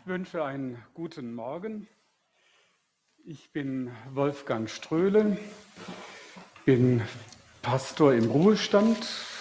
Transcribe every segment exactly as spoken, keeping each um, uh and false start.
wünsche einen guten Morgen. Ich bin Wolfgang Ströhle, bin Pastor im Ruhestand,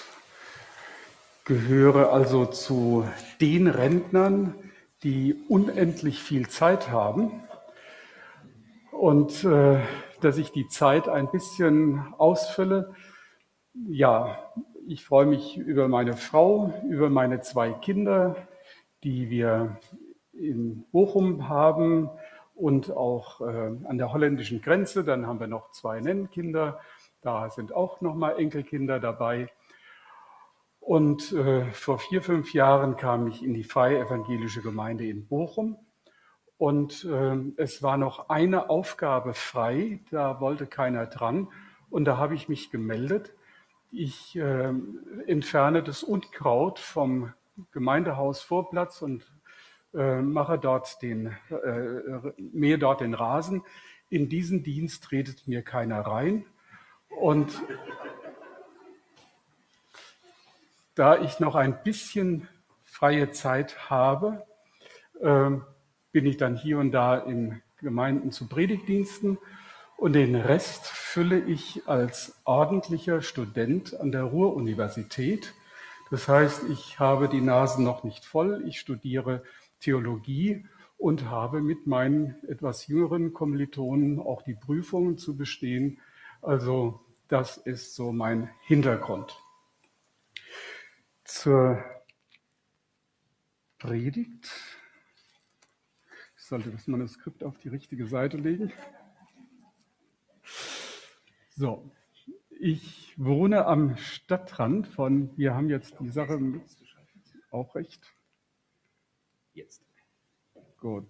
gehöre also zu den Rentnern, die unendlich viel Zeit haben. Und äh, dass ich die Zeit ein bisschen ausfülle, ja, ich freue mich über meine Frau, über meine zwei Kinder, die wir in Bochum haben und auch äh, an der holländischen Grenze. Dann haben wir noch zwei Nennkinder, da sind auch noch mal Enkelkinder dabei. Und äh, vor vier, fünf Jahren kam ich in die Freie Evangelische Gemeinde in Bochum. Und äh, es war noch eine Aufgabe frei, da wollte keiner dran. Und da habe ich mich gemeldet. Ich äh, entferne das Unkraut vom Gemeindehausvorplatz und äh, mache dort den, äh, mähe dort den Rasen. In diesen Dienst redet mir keiner rein. Und da ich noch ein bisschen freie Zeit habe, äh, bin ich dann hier und da in Gemeinden zu Predigtdiensten und den Rest fülle ich als ordentlicher Student an der Ruhr-Universität. Das heißt, ich habe die Nase noch nicht voll, ich studiere Theologie und habe mit meinen etwas jüngeren Kommilitonen auch die Prüfungen zu bestehen. Also das ist so mein Hintergrund. Zur Predigt. Ich sollte das Manuskript auf die richtige Seite legen. So, ich wohne am Stadtrand von, wir haben jetzt die Sache auch recht. Jetzt. Gut.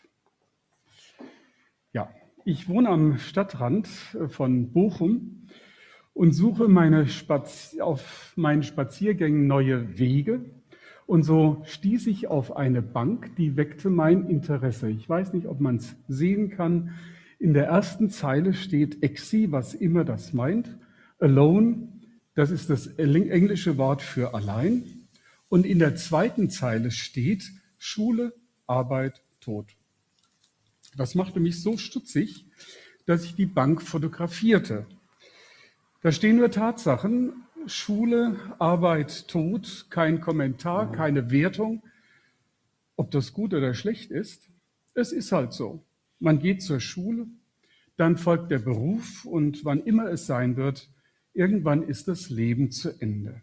Ja, ich wohne am Stadtrand von Bochum und suche meine Spaz- auf meinen Spaziergängen neue Wege. Und so stieß ich auf eine Bank, die weckte mein Interesse. Ich weiß nicht, ob man es sehen kann. In der ersten Zeile steht Exi, was immer das meint. Alone, das ist das englische Wort für allein. Und in der zweiten Zeile steht Schule, Arbeit, Tod. Das machte mich so stutzig, dass ich die Bank fotografierte. Da stehen nur Tatsachen, Schule, Arbeit, Tod, kein Kommentar, keine Wertung, ob das gut oder schlecht ist. Es ist halt so. Man geht zur Schule, dann folgt der Beruf und wann immer es sein wird, irgendwann ist das Leben zu Ende.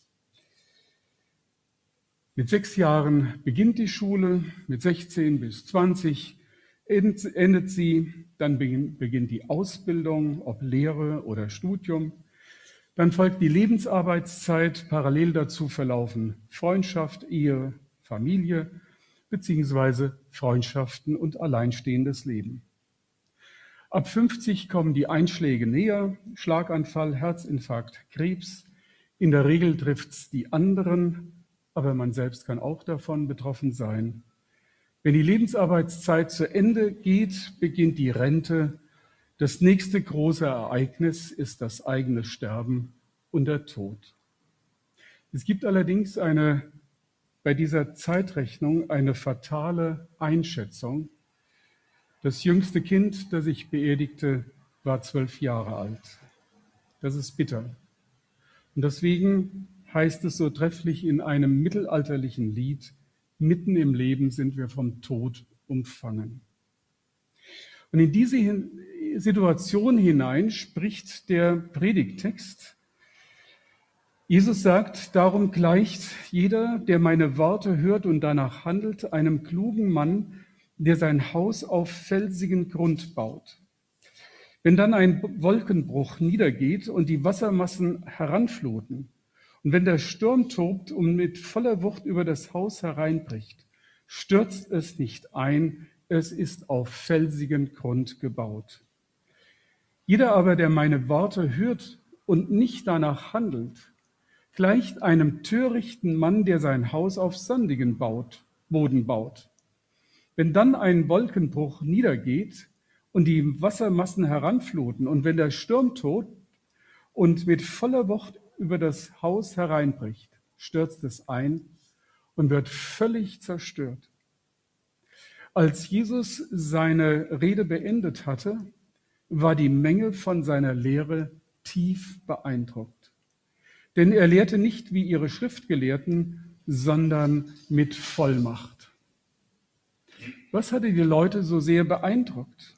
Mit sechs Jahren beginnt die Schule, mit sechzehn bis zwanzig endet sie, dann beginnt die Ausbildung, ob Lehre oder Studium. Dann folgt die Lebensarbeitszeit, parallel dazu verlaufen Freundschaft, Ehe, Familie, beziehungsweise Freundschaften und alleinstehendes Leben. Ab fünfzig kommen die Einschläge näher, Schlaganfall, Herzinfarkt, Krebs. In der Regel trifft es die anderen, aber man selbst kann auch davon betroffen sein. Wenn die Lebensarbeitszeit zu Ende geht, beginnt die Rente. Das nächste große Ereignis ist das eigene Sterben und der Tod. Es gibt allerdings eine, bei dieser Zeitrechnung eine fatale Einschätzung. Das jüngste Kind, das ich beerdigte, war zwölf Jahre alt. Das ist bitter. Und deswegen heißt es so trefflich in einem mittelalterlichen Lied, mitten im Leben sind wir vom Tod umfangen. Und in diese Situation hinein spricht der Predigttext. Jesus sagt, darum gleicht jeder, der meine Worte hört und danach handelt, einem klugen Mann, der sein Haus auf felsigen Grund baut. Wenn dann ein Wolkenbruch niedergeht und die Wassermassen heranfluten und wenn der Sturm tobt und mit voller Wucht über das Haus hereinbricht, stürzt es nicht ein, es ist auf felsigen Grund gebaut. Jeder aber, der meine Worte hört und nicht danach handelt, gleicht einem törichten Mann, der sein Haus auf sandigen baut, Boden baut. Wenn dann ein Wolkenbruch niedergeht und die Wassermassen heranfluten und wenn der Sturm tobt und mit voller Wucht über das Haus hereinbricht, stürzt es ein und wird völlig zerstört. Als Jesus seine Rede beendet hatte, war die Menge von seiner Lehre tief beeindruckt. Denn er lehrte nicht wie ihre Schriftgelehrten, sondern mit Vollmacht. Was hatte die Leute so sehr beeindruckt?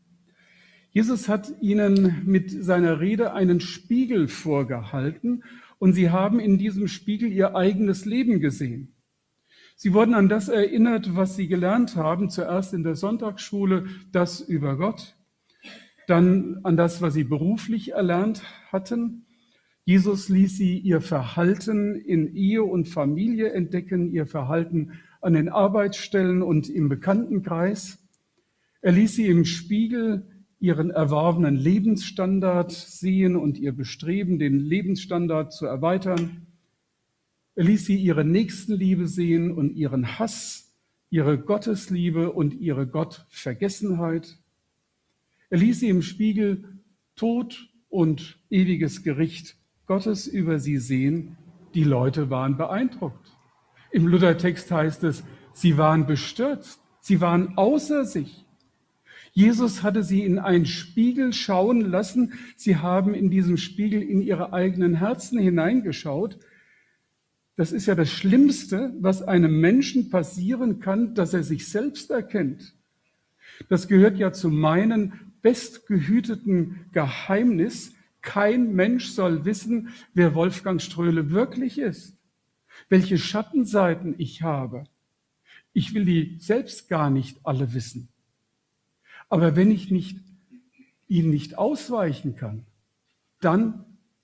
Jesus hat ihnen mit seiner Rede einen Spiegel vorgehalten und sie haben in diesem Spiegel ihr eigenes Leben gesehen. Sie wurden an das erinnert, was sie gelernt haben, zuerst in der Sonntagsschule, das über Gott, dann an das, was sie beruflich erlernt hatten. Jesus ließ sie ihr Verhalten in Ehe und Familie entdecken, ihr Verhalten an den Arbeitsstellen und im Bekanntenkreis. Er ließ sie im Spiegel ihren erworbenen Lebensstandard sehen und ihr Bestreben, den Lebensstandard zu erweitern. Er ließ sie ihre Nächstenliebe sehen und ihren Hass, ihre Gottesliebe und ihre Gottvergessenheit. Er ließ sie im Spiegel Tod und ewiges Gericht Gottes über sie sehen. Die Leute waren beeindruckt. Im Luthertext heißt es, sie waren bestürzt, sie waren außer sich. Jesus hatte sie in einen Spiegel schauen lassen. Sie haben in diesem Spiegel in ihre eigenen Herzen hineingeschaut. Das ist ja das Schlimmste, was einem Menschen passieren kann, dass er sich selbst erkennt. Das gehört ja zu meinem bestgehüteten Geheimnis. Kein Mensch soll wissen, wer Wolfgang Ströhle wirklich ist, welche Schattenseiten ich habe. Ich will die selbst gar nicht alle wissen. Aber wenn ich nicht, ihnen nicht ausweichen kann, dann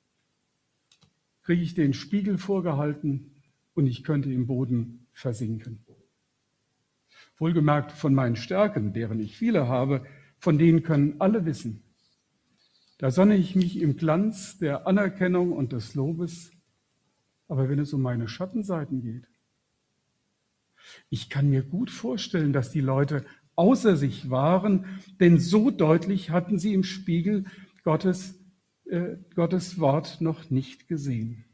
kriege ich den Spiegel vorgehalten und ich könnte im Boden versinken. Wohlgemerkt von meinen Stärken, deren ich viele habe, von denen können alle wissen. Da sonne ich mich im Glanz der Anerkennung und des Lobes. Aber wenn es um meine Schattenseiten geht, ich kann mir gut vorstellen, dass die Leute außer sich waren, denn so deutlich hatten sie im Spiegel Gottes, äh, Gottes Wort noch nicht gesehen.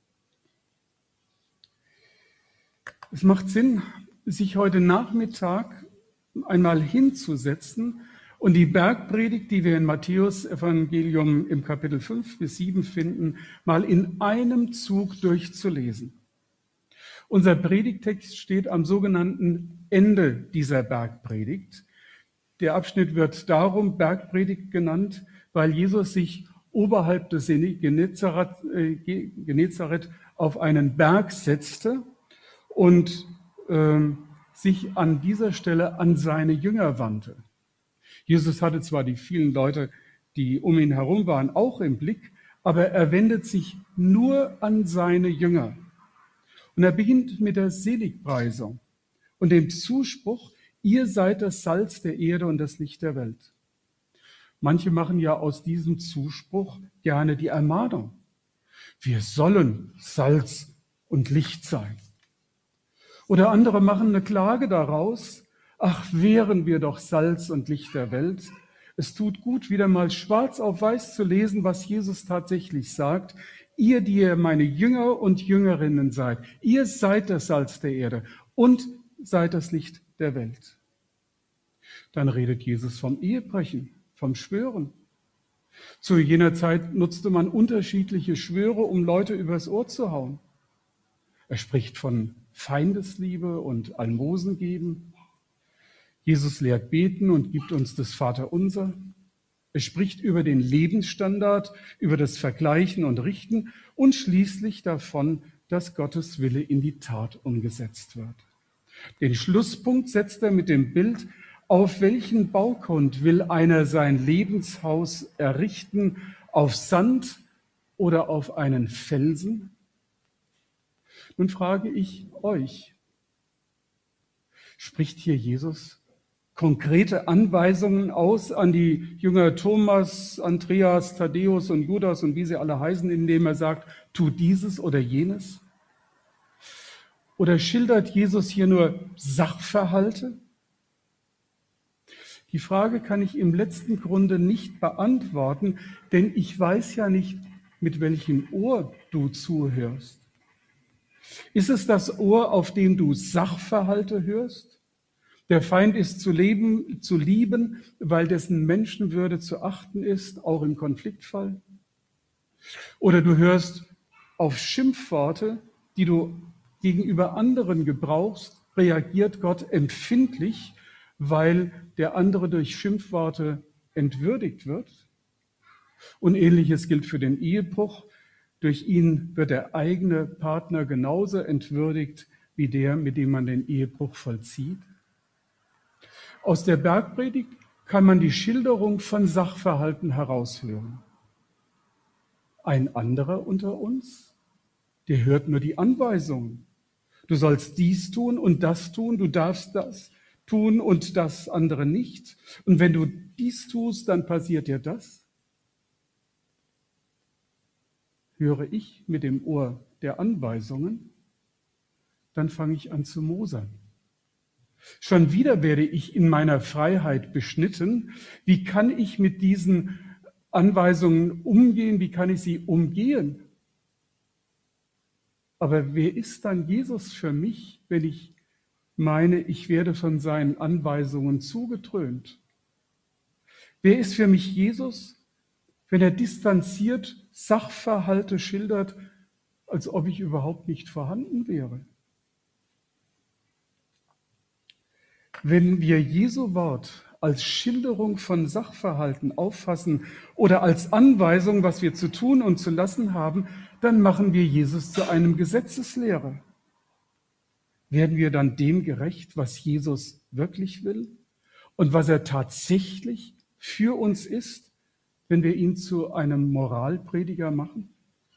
Es macht Sinn, sich heute Nachmittag einmal hinzusetzen und die Bergpredigt, die wir in Matthäus Evangelium im Kapitel fünf bis sieben finden, mal in einem Zug durchzulesen. Unser Predigtext steht am sogenannten Ende dieser Bergpredigt. Der Abschnitt wird darum Bergpredigt genannt, weil Jesus sich oberhalb des Genezareth, äh, Genezareth auf einen Berg setzte und äh, sich an dieser Stelle an seine Jünger wandte. Jesus hatte zwar die vielen Leute, die um ihn herum waren, auch im Blick, aber er wendet sich nur an seine Jünger. Und er beginnt mit der Seligpreisung und dem Zuspruch, ihr seid das Salz der Erde und das Licht der Welt. Manche machen ja aus diesem Zuspruch gerne die Ermahnung. Wir sollen Salz und Licht sein. Oder andere machen eine Klage daraus, ach, wären wir doch Salz und Licht der Welt. Es tut gut, wieder mal schwarz auf weiß zu lesen, was Jesus tatsächlich sagt. Ihr, die ihr meine Jünger und Jüngerinnen seid, ihr seid das Salz der Erde und seid das Licht der Welt. Dann redet Jesus vom Ehebrechen, vom Schwören. Zu jener Zeit nutzte man unterschiedliche Schwöre, um Leute übers Ohr zu hauen. Er spricht von Feindesliebe und Almosen geben. Jesus lehrt beten und gibt uns das Vaterunser. Er spricht über den Lebensstandard, über das Vergleichen und Richten und schließlich davon, dass Gottes Wille in die Tat umgesetzt wird. Den Schlusspunkt setzt er mit dem Bild, auf welchen Baugrund will einer sein Lebenshaus errichten, auf Sand oder auf einen Felsen? Nun frage ich euch, spricht hier Jesus konkrete Anweisungen aus an die Jünger Thomas, Andreas, Thaddäus und Judas und wie sie alle heißen, indem er sagt, tu dieses oder jenes? Oder schildert Jesus hier nur Sachverhalte? Die Frage kann ich im letzten Grunde nicht beantworten, denn ich weiß ja nicht, mit welchem Ohr du zuhörst. Ist es das Ohr, auf dem du Sachverhalte hörst? Der Feind ist zu leben, zu lieben, weil dessen Menschenwürde zu achten ist, auch im Konfliktfall. Oder du hörst auf Schimpfworte, die du gegenüber anderen gebrauchst, reagiert Gott empfindlich, weil der andere durch Schimpfworte entwürdigt wird. Und Ähnliches gilt für den Ehebruch. Durch ihn wird der eigene Partner genauso entwürdigt wie der, mit dem man den Ehebruch vollzieht. Aus der Bergpredigt kann man die Schilderung von Sachverhalten heraushören. Ein anderer unter uns, der hört nur die Anweisungen. Du sollst dies tun und das tun, du darfst das tun und das andere nicht. Und wenn du dies tust, dann passiert dir das. Höre ich mit dem Ohr der Anweisungen, dann fange ich an zu mosern. Schon wieder werde ich in meiner Freiheit beschnitten. Wie kann ich mit diesen Anweisungen umgehen? Wie kann ich sie umgehen? Aber wer ist dann Jesus für mich, wenn ich meine, ich werde von seinen Anweisungen zugetrönt? Wer ist für mich Jesus, wenn er distanziert Sachverhalte schildert, als ob ich überhaupt nicht vorhanden wäre? Wenn wir Jesu Wort als Schilderung von Sachverhalten auffassen oder als Anweisung, was wir zu tun und zu lassen haben, dann machen wir Jesus zu einem Gesetzeslehrer. Werden wir dann dem gerecht, was Jesus wirklich will und was er tatsächlich für uns ist, wenn wir ihn zu einem Moralprediger machen?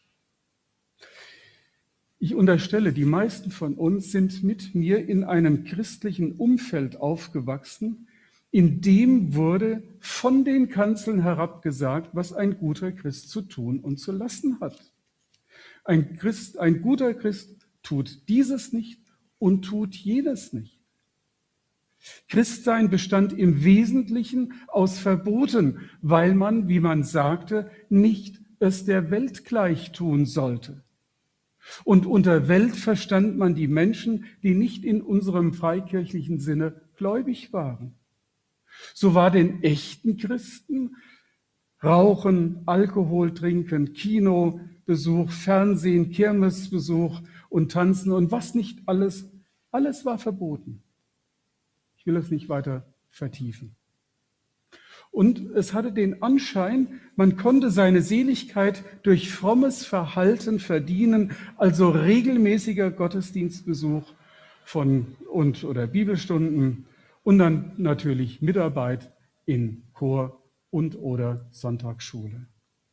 Ich unterstelle, die meisten von uns sind mit mir in einem christlichen Umfeld aufgewachsen, in dem wurde von den Kanzeln herab gesagt, was ein guter Christ zu tun und zu lassen hat. Ein Christ, ein guter Christ tut dieses nicht und tut jenes nicht. Christsein bestand im Wesentlichen aus Verboten, weil man, wie man sagte, nicht es der Welt gleich tun sollte. Und unter Welt verstand man die Menschen, die nicht in unserem freikirchlichen Sinne gläubig waren. So war den echten Christen Rauchen, Alkohol trinken, Kinobesuch, Fernsehen, Kirmesbesuch und Tanzen und was nicht alles, alles war verboten. Ich will es nicht weiter vertiefen. Und es hatte den Anschein, man konnte seine Seligkeit durch frommes Verhalten verdienen, also regelmäßiger Gottesdienstbesuch von und oder Bibelstunden und dann natürlich Mitarbeit in Chor und oder Sonntagsschule.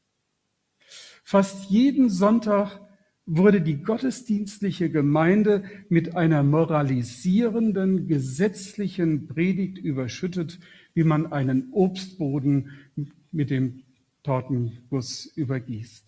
Fast jeden Sonntag wurde die gottesdienstliche Gemeinde mit einer moralisierenden, gesetzlichen Predigt überschüttet, wie man einen Obstboden mit dem Tortenguss übergießt.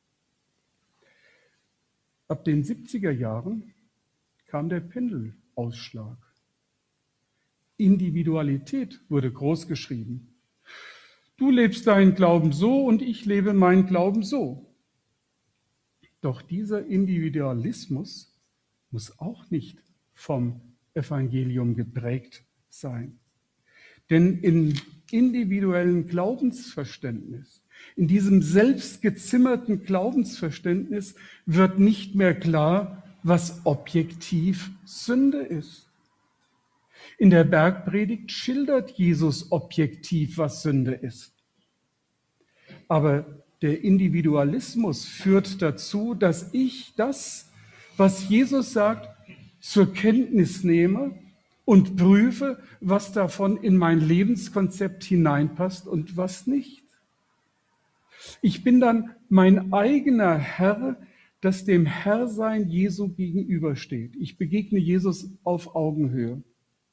Ab den siebziger Jahren kam der Pendelausschlag. Individualität wurde großgeschrieben. Du lebst deinen Glauben so und ich lebe meinen Glauben so. Doch dieser Individualismus muss auch nicht vom Evangelium geprägt sein. Denn im individuellen Glaubensverständnis, in diesem selbstgezimmerten Glaubensverständnis wird nicht mehr klar, was objektiv Sünde ist. In der Bergpredigt schildert Jesus objektiv, was Sünde ist. Aber der Individualismus führt dazu, dass ich das, was Jesus sagt, zur Kenntnis nehme und prüfe, was davon in mein Lebenskonzept hineinpasst und was nicht. Ich bin dann mein eigener Herr, das dem Herrsein Jesu gegenübersteht. Ich begegne Jesus auf Augenhöhe.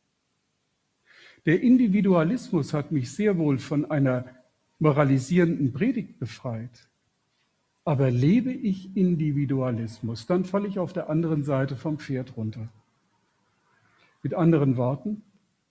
Der Individualismus hat mich sehr wohl von einer moralisierenden Predigt befreit. Aber lebe ich Individualismus, dann falle ich auf der anderen Seite vom Pferd runter. Mit anderen Worten,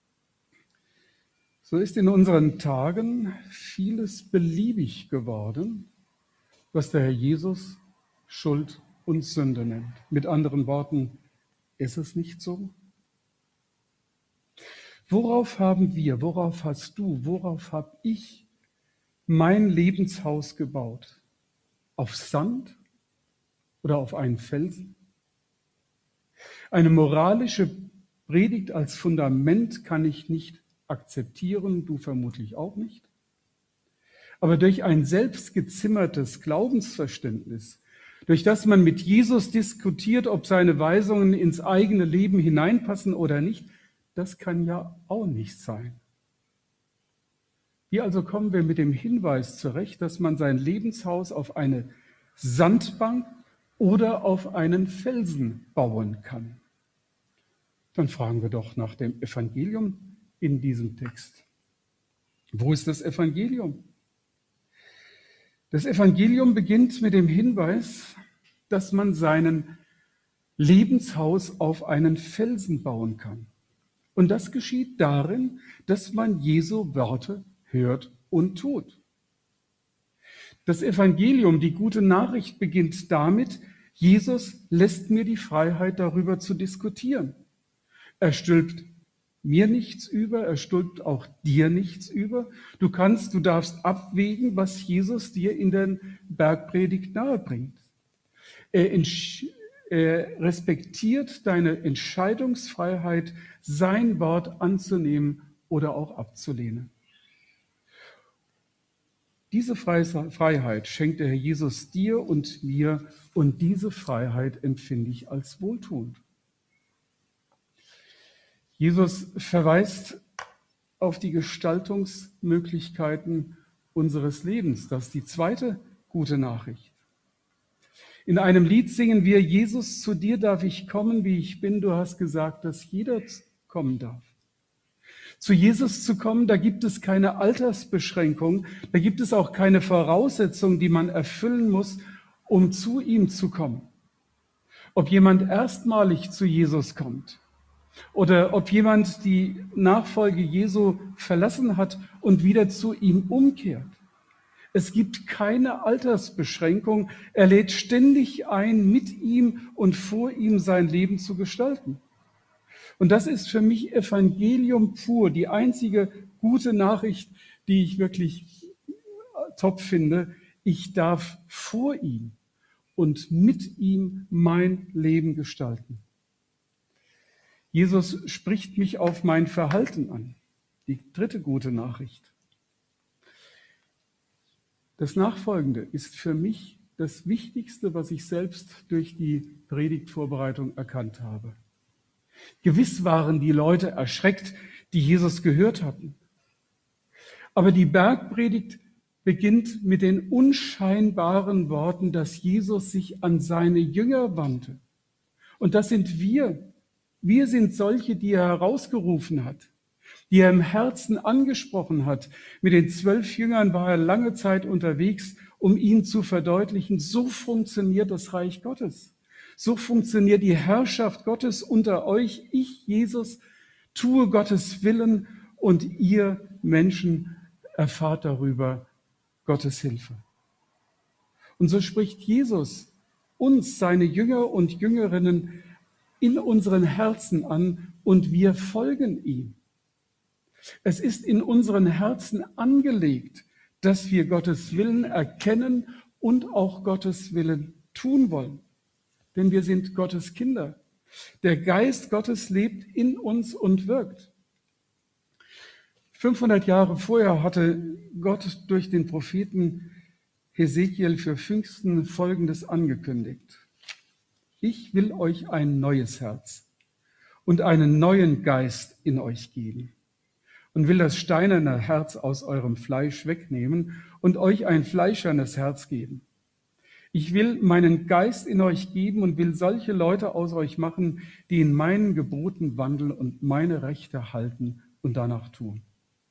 so ist in unseren Tagen vieles beliebig geworden, was der Herr Jesus Schuld und Sünde nennt. Mit anderen Worten, ist es nicht so? Worauf haben wir, worauf hast du, worauf habe ich mein Lebenshaus gebaut? Auf Sand oder auf einen Felsen? Eine moralische Predigt als Fundament kann ich nicht akzeptieren, du vermutlich auch nicht. Aber durch ein selbstgezimmertes Glaubensverständnis, durch das man mit Jesus diskutiert, ob seine Weisungen ins eigene Leben hineinpassen oder nicht, das kann ja auch nicht sein. Wie also kommen wir mit dem Hinweis zurecht, dass man sein Lebenshaus auf eine Sandbank oder auf einen Felsen bauen kann? Dann fragen wir doch nach dem Evangelium in diesem Text. Wo ist das Evangelium? Das Evangelium beginnt mit dem Hinweis, dass man seinen Lebenshaus auf einen Felsen bauen kann. Und das geschieht darin, dass man Jesu Worte hört und tut. Das Evangelium, die gute Nachricht, beginnt damit, Jesus lässt mir die Freiheit, darüber zu diskutieren. Er stülpt mir nichts über, er stülpt auch dir nichts über. Du kannst, du darfst abwägen, was Jesus dir in der Bergpredigt nahebringt. Er, er respektiert deine Entscheidungsfreiheit, sein Wort anzunehmen oder auch abzulehnen. Diese Freiheit schenkt der Herr Jesus dir und mir, und diese Freiheit empfinde ich als wohltuend. Jesus verweist auf die Gestaltungsmöglichkeiten unseres Lebens. Das ist die zweite gute Nachricht. In einem Lied singen wir: Jesus, zu dir darf ich kommen, wie ich bin. Du hast gesagt, dass jeder kommen darf. Zu Jesus zu kommen, da gibt es keine Altersbeschränkung, da gibt es auch keine Voraussetzung, die man erfüllen muss, um zu ihm zu kommen. Ob jemand erstmalig zu Jesus kommt oder ob jemand die Nachfolge Jesu verlassen hat und wieder zu ihm umkehrt. Es gibt keine Altersbeschränkung. Er lädt ständig ein, mit ihm und vor ihm sein Leben zu gestalten. Und das ist für mich Evangelium pur, die einzige gute Nachricht, die ich wirklich top finde. Ich darf vor ihm und mit ihm mein Leben gestalten. Jesus spricht mich auf mein Verhalten an. Die dritte gute Nachricht. Das Nachfolgende ist für mich das Wichtigste, was ich selbst durch die Predigtvorbereitung erkannt habe. Gewiss waren die Leute erschreckt, die Jesus gehört hatten. Aber die Bergpredigt beginnt mit den unscheinbaren Worten, dass Jesus sich an seine Jünger wandte. Und das sind wir. Wir sind solche, die er herausgerufen hat, die er im Herzen angesprochen hat. Mit den zwölf Jüngern war er lange Zeit unterwegs, um ihnen zu verdeutlichen, so funktioniert das Reich Gottes. So funktioniert die Herrschaft Gottes unter euch. Ich, Jesus, tue Gottes Willen und ihr Menschen erfahrt darüber Gottes Hilfe. Und so spricht Jesus uns, seine Jünger und Jüngerinnen, in unseren Herzen an und wir folgen ihm. Es ist in unseren Herzen angelegt, dass wir Gottes Willen erkennen und auch Gottes Willen tun wollen. Denn wir sind Gottes Kinder. Der Geist Gottes lebt in uns und wirkt. fünfhundert Jahre vorher hatte Gott durch den Propheten Hesekiel für Pfingsten Folgendes angekündigt: Ich will euch ein neues Herz und einen neuen Geist in euch geben und will das steinerne Herz aus eurem Fleisch wegnehmen und euch ein fleischernes Herz geben. Ich will meinen Geist in euch geben und will solche Leute aus euch machen, die in meinen Geboten wandeln und meine Rechte halten und danach tun.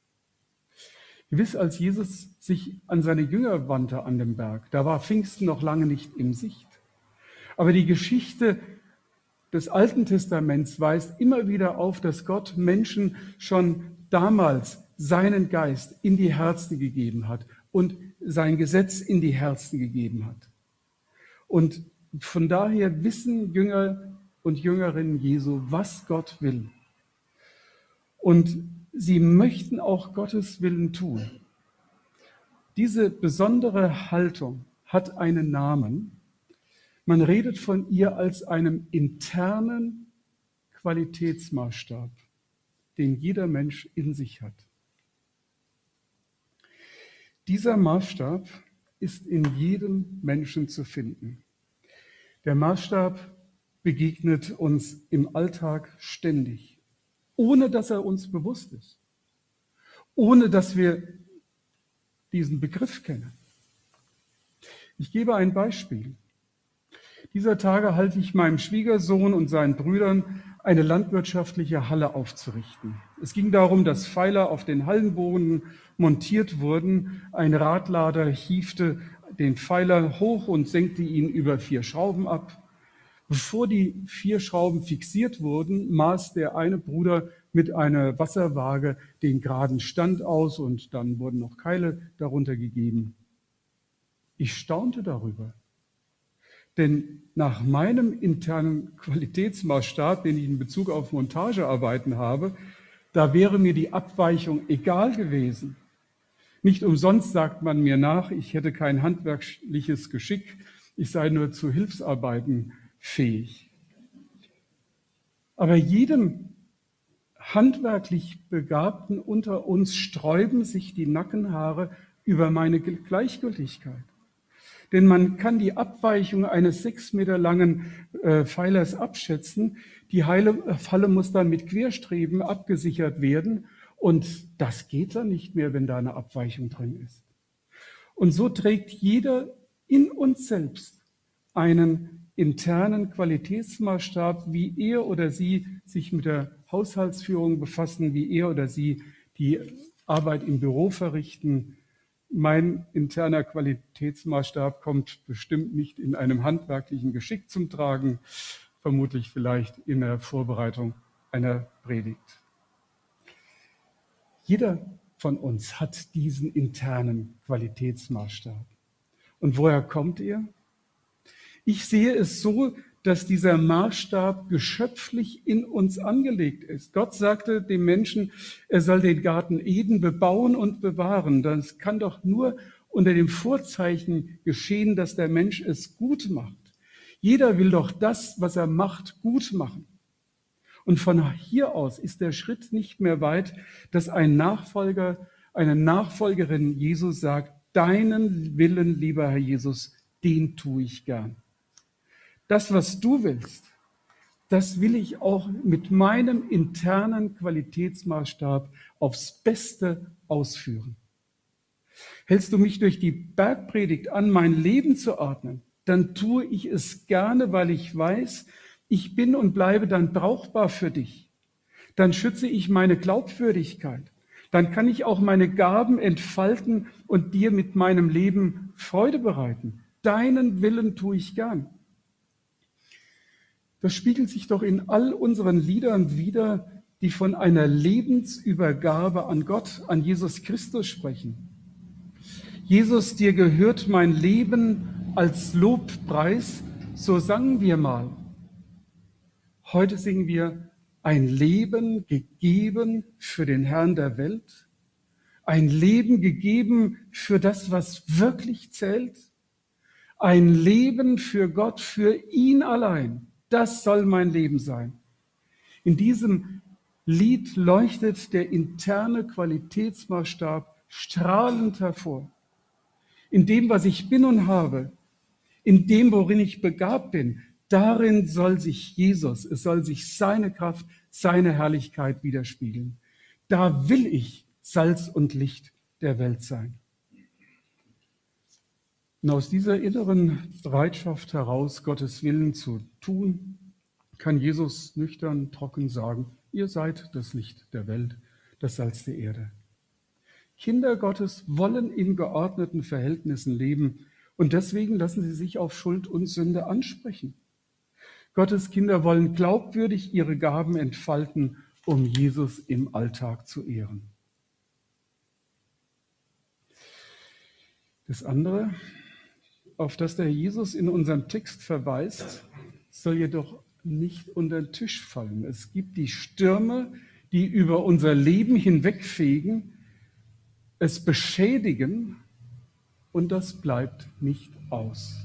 Gewiss, als Jesus sich an seine Jünger wandte an dem Berg, da war Pfingsten noch lange nicht in Sicht. Aber die Geschichte des Alten Testaments weist immer wieder auf, dass Gott Menschen schon damals seinen Geist in die Herzen gegeben hat und sein Gesetz in die Herzen gegeben hat. Und von daher wissen Jünger und Jüngerinnen Jesu, was Gott will. und sie möchten auch Gottes Willen tun. Diese besondere Haltung hat einen Namen. Man redet von ihr als einem internen Qualitätsmaßstab, den jeder Mensch in sich hat. Dieser Maßstab ist in jedem Menschen zu finden. Der Maßstab begegnet uns im Alltag ständig, ohne dass er uns bewusst ist, ohne dass wir diesen Begriff kennen. Ich gebe ein Beispiel. Dieser Tage halte ich meinem Schwiegersohn und seinen Brüdern eine landwirtschaftliche Halle aufzurichten. Es ging darum, dass Pfeiler auf den Hallenboden montiert wurden. Ein Radlader hiefte den Pfeiler hoch und senkte ihn über vier Schrauben ab. Bevor die vier Schrauben fixiert wurden, maß der eine Bruder mit einer Wasserwaage den geraden Stand aus und dann wurden noch Keile darunter gegeben. Ich staunte darüber. Denn nach meinem internen Qualitätsmaßstab, den ich in Bezug auf Montagearbeiten habe, da wäre mir die Abweichung egal gewesen. Nicht umsonst sagt man mir nach, ich hätte kein handwerkliches Geschick, ich sei nur zu Hilfsarbeiten fähig. Aber jedem handwerklich Begabten unter uns sträuben sich die Nackenhaare über meine Gleichgültigkeit. Denn man kann die Abweichung eines sechs Meter langen äh, Pfeilers abschätzen. Die Heile, Falle muss dann mit Querstreben abgesichert werden. Und das geht dann nicht mehr, wenn da eine Abweichung drin ist. Und so trägt jeder in uns selbst einen internen Qualitätsmaßstab, wie er oder sie sich mit der Haushaltsführung befassen, wie er oder sie die Arbeit im Büro verrichten. Mein interner Qualitätsmaßstab kommt bestimmt nicht in einem handwerklichen Geschick zum Tragen, vermutlich vielleicht in der Vorbereitung einer Predigt. Jeder von uns hat diesen internen Qualitätsmaßstab. Und woher kommt er? Ich sehe es so, dass dieser Maßstab geschöpflich in uns angelegt ist. Gott sagte dem Menschen, er soll den Garten Eden bebauen und bewahren. Das kann doch nur unter dem Vorzeichen geschehen, dass der Mensch es gut macht. Jeder will doch das, was er macht, gut machen. Und von hier aus ist der Schritt nicht mehr weit, dass ein Nachfolger, eine Nachfolgerin Jesus sagt, deinen Willen, lieber Herr Jesus, den tue ich gern. Das, was du willst, das will ich auch mit meinem internen Qualitätsmaßstab aufs Beste ausführen. Hältst du mich durch die Bergpredigt an, mein Leben zu ordnen, dann tue ich es gerne, weil ich weiß, ich bin und bleibe dann brauchbar für dich. Dann schütze ich meine Glaubwürdigkeit. Dann kann ich auch meine Gaben entfalten und dir mit meinem Leben Freude bereiten. Deinen Willen tue ich gern. Das spiegelt sich doch in all unseren Liedern wider, die von einer Lebensübergabe an Gott, an Jesus Christus sprechen. Jesus, dir gehört mein Leben als Lobpreis, so sangen wir mal. Heute singen wir ein Leben gegeben für den Herrn der Welt, ein Leben gegeben für das, was wirklich zählt, ein Leben für Gott, für ihn allein. Das soll mein Leben sein. In diesem Lied leuchtet der interne Qualitätsmaßstab strahlend hervor. In dem, was ich bin und habe, in dem, worin ich begabt bin, darin soll sich Jesus, es soll sich seine Kraft, seine Herrlichkeit widerspiegeln. Da will ich Salz und Licht der Welt sein. Und aus dieser inneren Bereitschaft heraus, Gottes Willen zu tun, kann Jesus nüchtern, trocken sagen, ihr seid das Licht der Welt, das Salz der Erde. Kinder Gottes wollen in geordneten Verhältnissen leben und deswegen lassen sie sich auf Schuld und Sünde ansprechen. Gottes Kinder wollen glaubwürdig ihre Gaben entfalten, um Jesus im Alltag zu ehren. Das andere, auf das der Jesus in unserem Text verweist, soll jedoch nicht unter den Tisch fallen. Es gibt die Stürme, die über unser Leben hinwegfegen, es beschädigen und das bleibt nicht aus.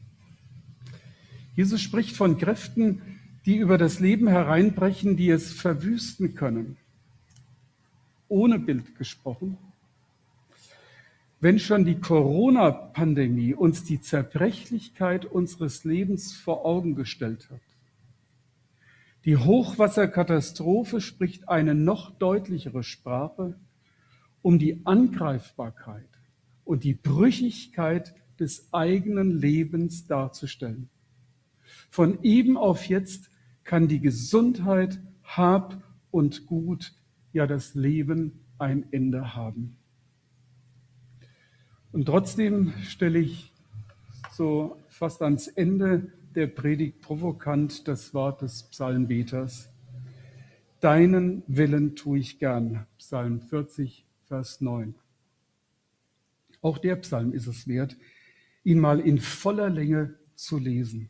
Jesus spricht von Kräften, die über das Leben hereinbrechen, die es verwüsten können. Ohne Bild gesprochen. Wenn schon die Corona-Pandemie uns die Zerbrechlichkeit unseres Lebens vor Augen gestellt hat, die Hochwasserkatastrophe spricht eine noch deutlichere Sprache, um die Angreifbarkeit und die Brüchigkeit des eigenen Lebens darzustellen. Von eben auf jetzt kann die Gesundheit, Hab und Gut, ja das Leben ein Ende haben. Und trotzdem stelle ich so fast ans Ende der Predigt provokant das Wort des Psalmbeters. Deinen Willen tue ich gern. Psalm vierzig, Vers neun. Auch der Psalm ist es wert, ihn mal in voller Länge zu lesen.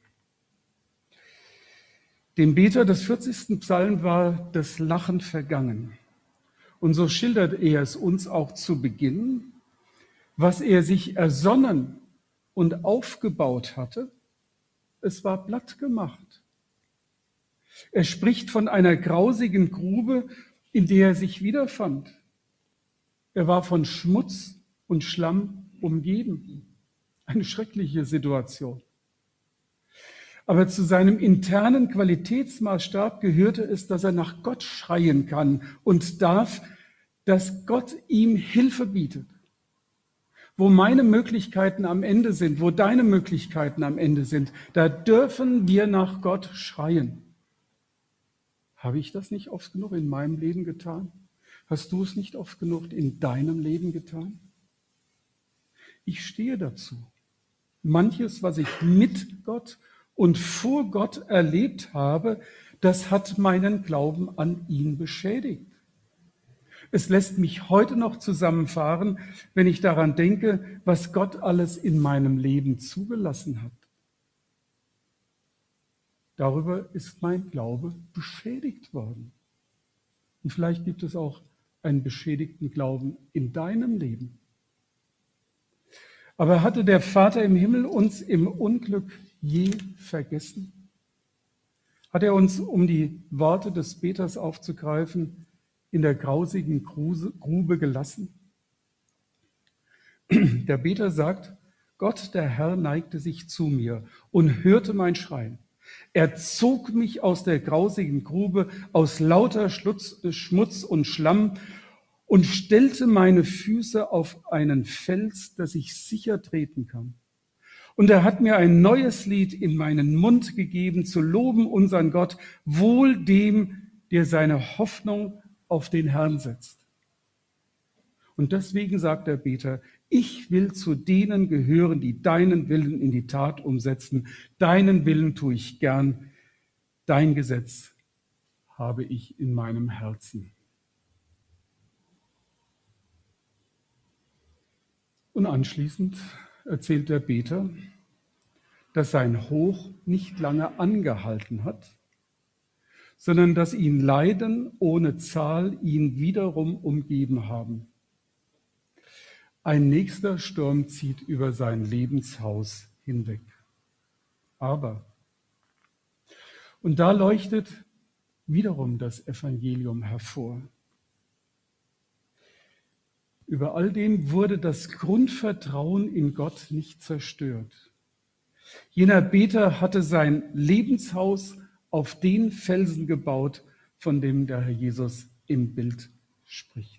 Dem Beter des vierzigsten Psalms war das Lachen vergangen. Und so schildert er es uns auch zu Beginn, was er sich ersonnen und aufgebaut hatte, es war platt gemacht. Er spricht von einer grausigen Grube, in der er sich wiederfand. Er war von Schmutz und Schlamm umgeben. Eine schreckliche Situation. Aber zu seinem internen Qualitätsmaßstab gehörte es, dass er nach Gott schreien kann und darf, dass Gott ihm Hilfe bietet. Wo meine Möglichkeiten am Ende sind, wo deine Möglichkeiten am Ende sind, da dürfen wir nach Gott schreien. Habe ich das nicht oft genug in meinem Leben getan? Hast du es nicht oft genug in deinem Leben getan? Ich stehe dazu. Manches, was ich mit Gott und vor Gott erlebt habe, das hat meinen Glauben an ihn beschädigt. Es lässt mich heute noch zusammenfahren, wenn ich daran denke, was Gott alles in meinem Leben zugelassen hat. Darüber ist mein Glaube beschädigt worden. Und vielleicht gibt es auch einen beschädigten Glauben in deinem Leben. Aber hatte der Vater im Himmel uns im Unglück je vergessen? Hat er uns, um die Worte des Beters aufzugreifen, in der grausigen Grube gelassen? Der Beter sagt, Gott, der Herr, neigte sich zu mir und hörte mein Schreien. Er zog mich aus der grausigen Grube, aus lauter Schlutz, Schmutz und Schlamm und stellte meine Füße auf einen Fels, dass ich sicher treten kann. Und er hat mir ein neues Lied in meinen Mund gegeben, zu loben unseren Gott, wohl dem, der seine Hoffnung auf den Herrn setzt. Und deswegen sagt der Beter, ich will zu denen gehören, die deinen Willen in die Tat umsetzen. Deinen Willen tue ich gern. Dein Gesetz habe ich in meinem Herzen. Und anschließend erzählt der Beter, dass sein Hoch nicht lange angehalten hat, sondern dass ihn Leiden ohne Zahl ihn wiederum umgeben haben. Ein nächster Sturm zieht über sein Lebenshaus hinweg. Aber, und da leuchtet wiederum das Evangelium hervor. Über all dem wurde das Grundvertrauen in Gott nicht zerstört. Jener Beter hatte sein Lebenshaus auf den Felsen gebaut, von dem der Herr Jesus im Bild spricht.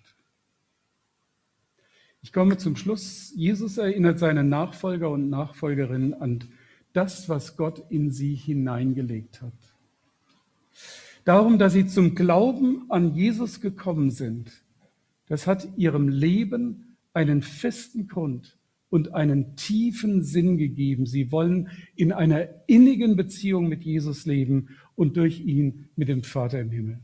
Ich komme zum Schluss. Jesus erinnert seine Nachfolger und Nachfolgerinnen an das, was Gott in sie hineingelegt hat. Darum, dass sie zum Glauben an Jesus gekommen sind, das hat ihrem Leben einen festen Grund und einen tiefen Sinn gegeben. Sie wollen in einer innigen Beziehung mit Jesus leben und durch ihn mit dem Vater im Himmel.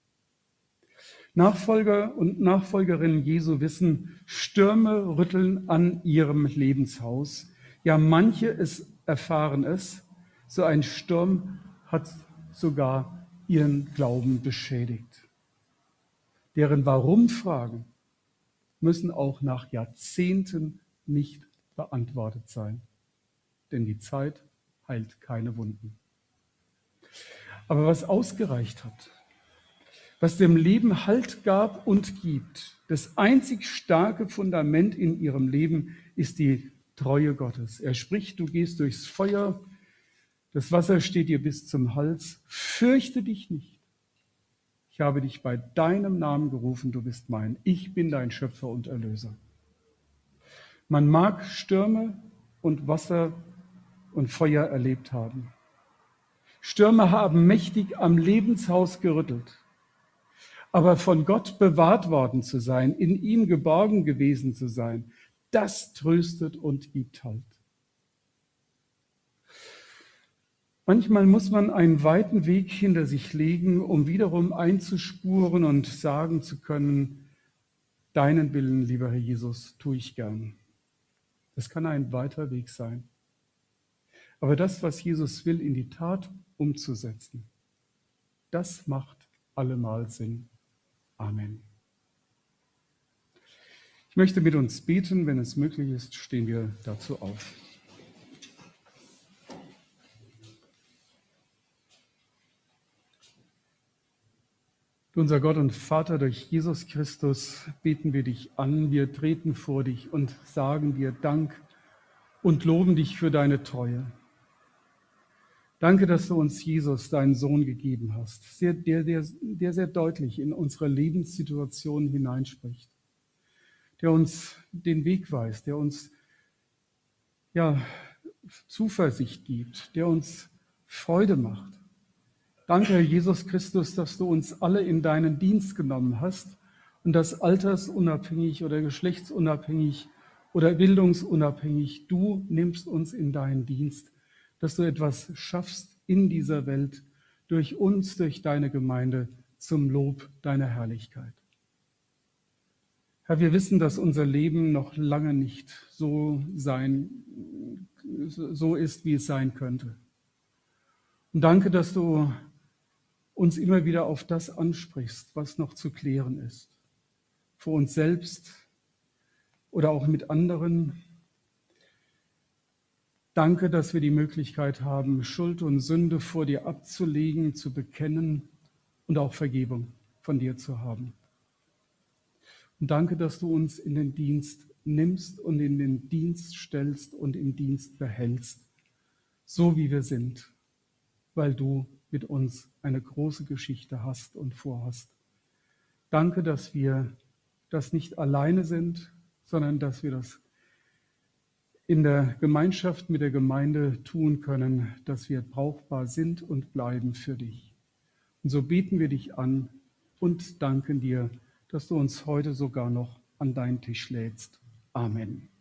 Nachfolger und Nachfolgerinnen Jesu wissen, Stürme rütteln an ihrem Lebenshaus. Ja, manche es erfahren es. So ein Sturm hat sogar ihren Glauben beschädigt. deren Warum-Fragen müssen auch nach Jahrzehnten nicht beantwortet sein, denn die Zeit heilt keine Wunden. Aber was ausgereicht hat, was dem Leben Halt gab und gibt, das einzig starke Fundament in ihrem Leben ist die Treue Gottes. Er spricht, du gehst durchs Feuer, das Wasser steht dir bis zum Hals, fürchte dich nicht. Ich habe dich bei deinem Namen gerufen, du bist mein. Ich bin dein Schöpfer und Erlöser. Man mag Stürme und Wasser und Feuer erlebt haben. Stürme haben mächtig am Lebenshaus gerüttelt. Aber von Gott bewahrt worden zu sein, in ihm geborgen gewesen zu sein, das tröstet und gibt Halt. Manchmal muss man einen weiten Weg hinter sich legen, um wiederum einzuspuren und sagen zu können, deinen Willen, lieber Herr Jesus, tue ich gern. Das kann ein weiter Weg sein. Aber das, was Jesus will, in die Tat umzusetzen, das macht allemal Sinn. Amen. Ich möchte mit uns beten, wenn es möglich ist, stehen wir dazu auf. Unser Gott und Vater, durch Jesus Christus beten wir dich an, wir treten vor dich und sagen dir Dank und loben dich für deine Treue. Danke, dass du uns Jesus, deinen Sohn, gegeben hast, der, der, der sehr deutlich in unsere Lebenssituation hineinspricht, der uns den Weg weist, der uns ja, Zuversicht gibt, der uns Freude macht. Danke, Herr Jesus Christus, dass du uns alle in deinen Dienst genommen hast und das altersunabhängig oder geschlechtsunabhängig oder bildungsunabhängig, du nimmst uns in deinen Dienst, dass du etwas schaffst in dieser Welt, durch uns, durch deine Gemeinde, zum Lob deiner Herrlichkeit. Herr, wir wissen, dass unser Leben noch lange nicht so sein, so ist, wie es sein könnte. Und danke, dass du uns immer wieder auf das ansprichst, was noch zu klären ist. Vor uns selbst oder auch mit anderen. Danke, dass wir die Möglichkeit haben, Schuld und Sünde vor dir abzulegen, zu bekennen und auch Vergebung von dir zu haben. Und danke, dass du uns in den Dienst nimmst und in den Dienst stellst und im Dienst behältst, so wie wir sind, weil du mit uns eine große Geschichte hast und vorhast. Danke, dass wir das nicht alleine sind, sondern dass wir das in der Gemeinschaft mit der Gemeinde tun können, dass wir brauchbar sind und bleiben für dich. Und so beten wir dich an und danken dir, dass du uns heute sogar noch an deinen Tisch lädst. Amen.